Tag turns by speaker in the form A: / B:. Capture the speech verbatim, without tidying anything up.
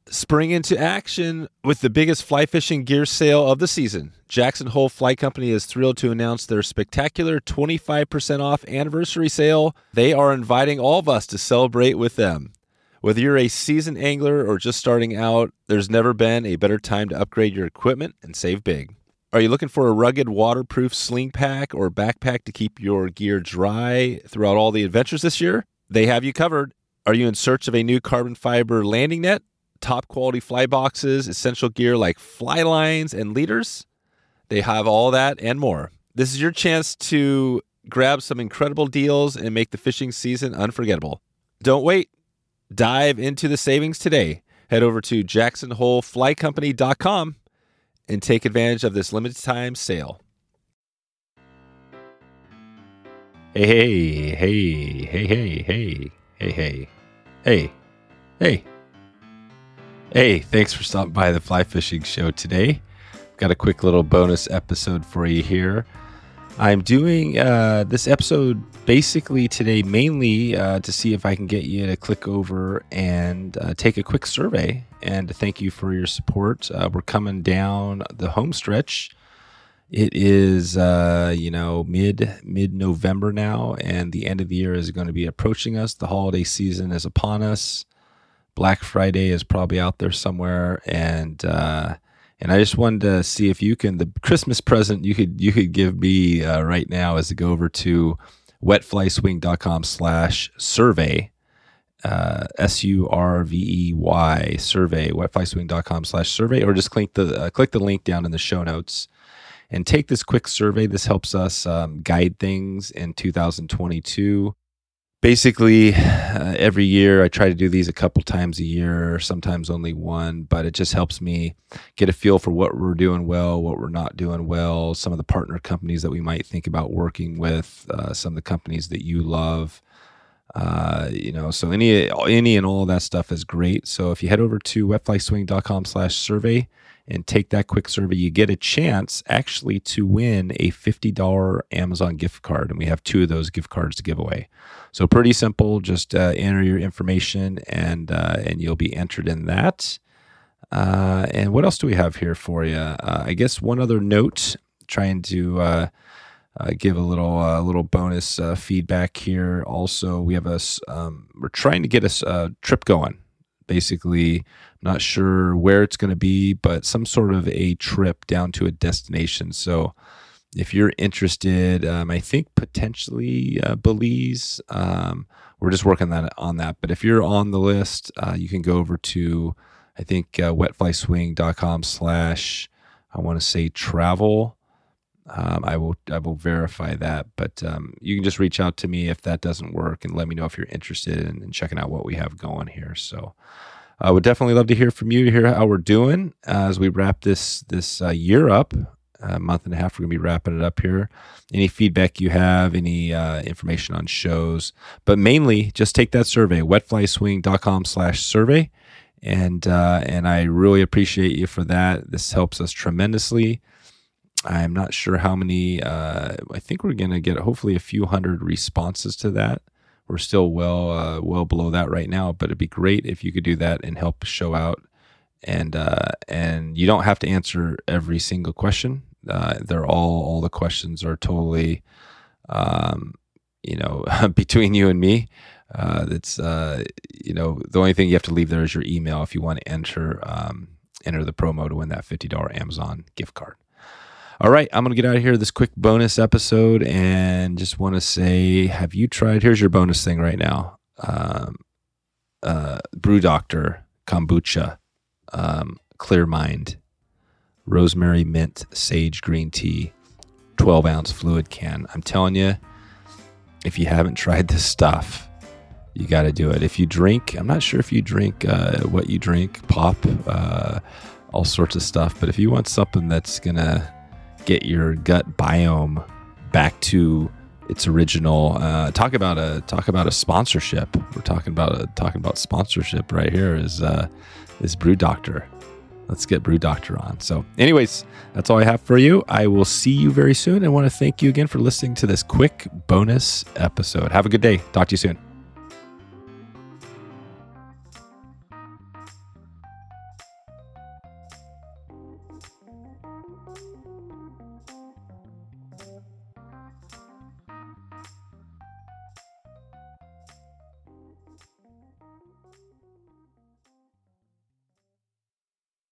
A: Spring into action with the biggest fly fishing gear sale of the season. Jackson Hole Fly Company is thrilled to announce their spectacular twenty-five percent off anniversary sale. They are inviting all of us to celebrate with them. Whether you're a seasoned angler or just starting out, there's never been a better time to upgrade your equipment and save big. Are you looking for a rugged, waterproof sling pack or backpack to keep your gear dry throughout all the adventures this year? They have you covered. Are you in search of a new carbon fiber landing net, top quality fly boxes, essential gear like fly lines and leaders? They have all that and more. This is your chance to grab some incredible deals and make the fishing season unforgettable. Don't wait. Dive into the savings today. Head over to jackson hole fly company dot com and take advantage of this limited time sale. Hey, hey, hey, hey, hey, hey, hey, hey, hey, hey. Hey, thanks for stopping by the Fly Fishing Show today. Got a quick little bonus episode for you here. I'm doing uh, this episode basically today mainly uh, to see if I can get you to click over and uh, take a quick survey and to thank you for your support. Uh, we're coming down the home stretch. It is, uh, you know, mid, mid-November now, and the end of the year is going to be approaching us. The holiday season is upon us. Black Friday is probably out there somewhere, and uh, and I just wanted to see if you can, the Christmas present you could you could give me uh, right now is to go over to wetflyswing.com slash survey, uh, S U R V E Y, survey, wetflyswing.com slash survey, or just click the uh, click the link down in the show notes and take this quick survey. This helps us um, guide things in two thousand twenty-two. Basically, uh, every year I try to do these a couple times a year, sometimes only one, but it just helps me get a feel for what we're doing well, what we're not doing well, some of the partner companies that we might think about working with, uh, some of the companies that you love. Uh, you know, so any any and all of that stuff is great. So if you head over to wetflyswing.com slash survey and take that quick survey, you get a chance actually to win a fifty dollars Amazon gift card. And we have two of those gift cards to give away. So pretty simple. Just uh, enter your information and uh, and you'll be entered in that. Uh, and what else do we have here for you? Uh, I guess one other note, trying to uh, uh, give a little uh, little bonus uh, feedback here. Also, we have a um, we're trying to get us a trip going. Basically, I'm not sure where it's going to be, but some sort of a trip down to a destination. So if you're interested, um, I think potentially uh, Belize. Um, we're just working that on that. But if you're on the list, uh, you can go over to, I think, uh, wetflyswing.com slash, I want to say travel. Um, I will I will verify that. But um, you can just reach out to me if that doesn't work and let me know if you're interested in, in checking out what we have going here. So I would definitely love to hear from you, to hear how we're doing uh, as we wrap this, this uh, year up. A month and a half, we're going to be wrapping it up here. Any feedback you have, any uh, information on shows, but mainly just take that survey, wetflyswing.com slash survey. And, uh, and I really appreciate you for that. This helps us tremendously. I'm not sure how many, uh, I think we're going to get hopefully a few hundred responses to that. We're still well, uh, well below that right now, but it'd be great if you could do that and help show out. And, uh, and you don't have to answer every single question. Uh, they're all, all the questions are totally, um, you know, between you and me. Uh, that's, uh, you know, the only thing you have to leave there is your email if you want to enter, um, enter the promo to win that fifty dollars Amazon gift card. All right, I'm going to get out of here, this quick bonus episode, and just want to say, have you tried, here's your bonus thing right now, um, uh, Brew Doctor, Kombucha, um, Clear Mind, rosemary mint sage green tea, twelve ounce fluid can. I'm telling you, if you haven't tried this stuff, you got to do it. If you drink, I'm not sure if you drink uh, what you drink, pop, uh, all sorts of stuff, but if you want something that's going to get your gut biome back to its original, uh, talk about a talk about a sponsorship. We're talking about a talking about sponsorship right here is uh, is Brew Doctor. Let's get Brew Doctor on. So anyways, that's all I have for you. I will see you very soon and want to thank you again for listening to this quick bonus episode. Have a good day. Talk to you soon.